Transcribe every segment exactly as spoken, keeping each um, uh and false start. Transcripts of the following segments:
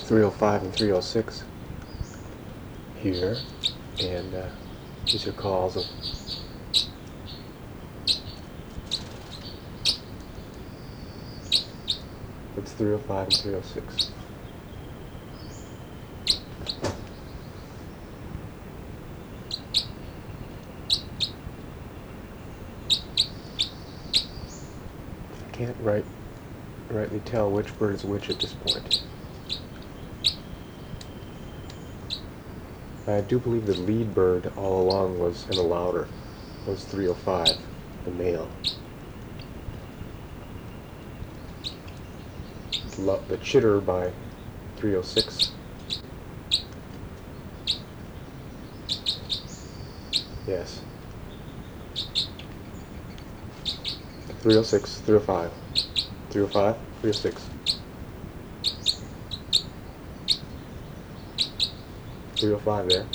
three oh five and three oh six here, and uh, these are calls of it's three oh five and three oh six. I can't right, rightly tell which bird is which at this point. I do believe the lead bird all along was in a louder, was three oh five, the male. The chitter by three oh six. Yes. three oh six, three oh five. three oh five, three oh six. three oh five there.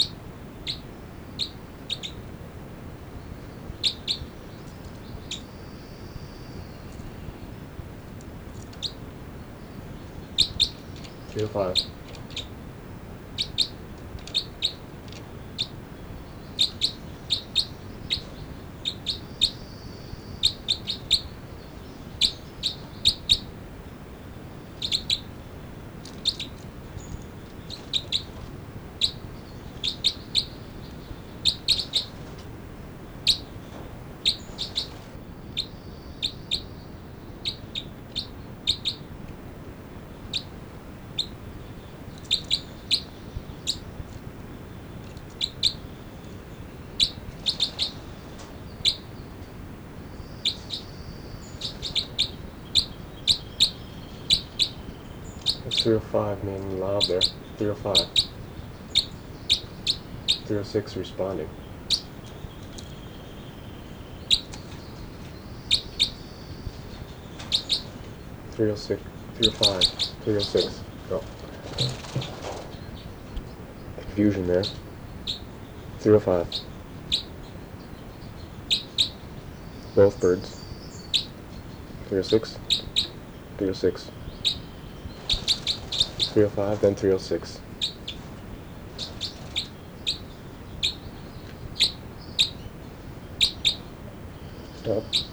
three oh five. That's three oh five main lob there. three oh five. three oh six responding. three oh six, three oh five, three oh six. Oh. Confusion there. three oh five. Both birds. three oh six, three oh six. three oh five, then three oh six. Stop.